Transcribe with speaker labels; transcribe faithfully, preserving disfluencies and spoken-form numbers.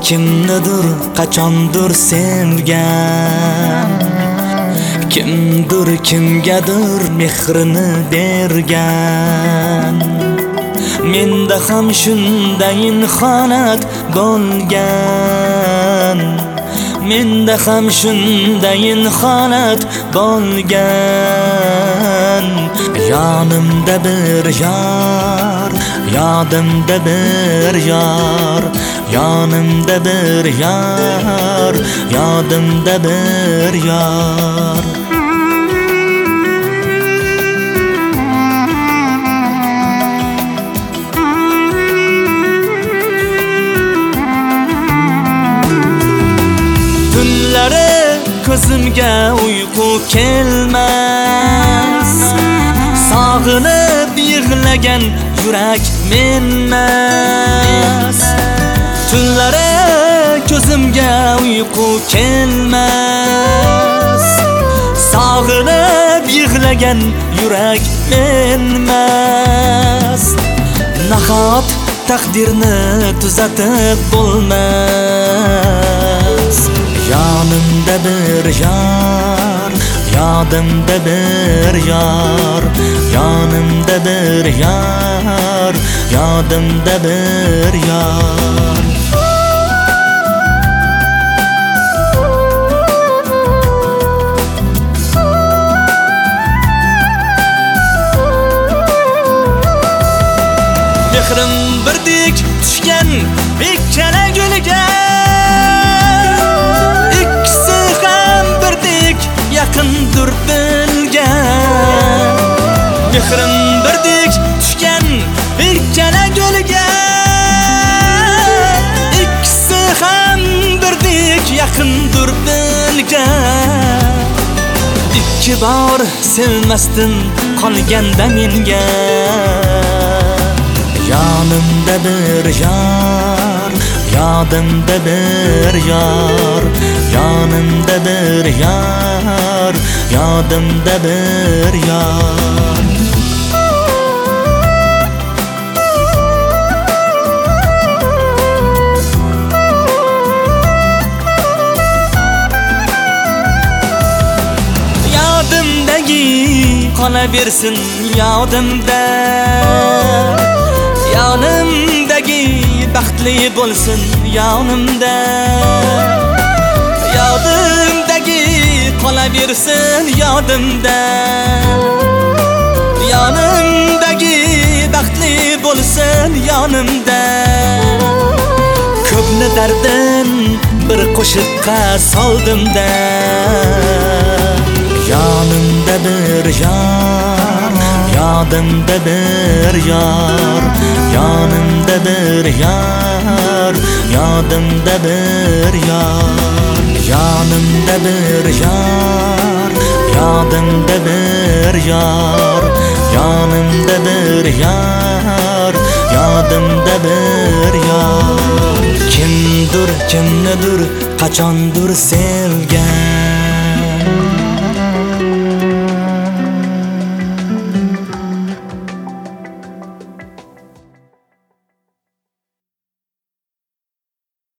Speaker 1: kimnidir qachondir sevgan, kimdir kimgadir mehrini bergan. Menda ham shundayin holat bo'lgan, menda ham shundayin holat bo'lgan. Yonimda bir yor, yodimda bir yor, yonimda bir yor, yodimda bir yor. Tunlari ko'zimga uyqu kelmas, sog'inib yig'lagan yurak menmas. Tunlari ko'zimga uyqu kelmas, sog'inib yig'lagan yurak menmas. Nahot taqdirni tuzatib bo'lmas. Yonimda bir yor, yodimda bir yor, yonimda bir yor, yodimda bir yor. Mehrim birdek tushgan ikkala gulga, ikkisi ham birdek yaqindir bilgan. Mehrim birdek tushgan ikkala gulga, ikkisi ham birdek yaqindir bilgan. Ikki bor sevmasdim qolganda menga, yonimda bir yor, yodimda bir yor, yonimda bir yor, yodimda bir yor. Yodimdagi qolaversin yodimda, yonimdagi baxtli bo'lsin yonimda. Yodimdagi qolaversin yodimda, yonimdagi baxtli bo'lsin yonimda. Ko'pni dardin bir qo'shiqqa soldimda, yonimda bir yor, yodimda bir yor, yonimda bir yor, yodimda bir yor. Yonimda bir yor, yodimda bir yor, yonimda bir yor, yodimda bir yor. Kimdir kimnidir qachondir sevgan,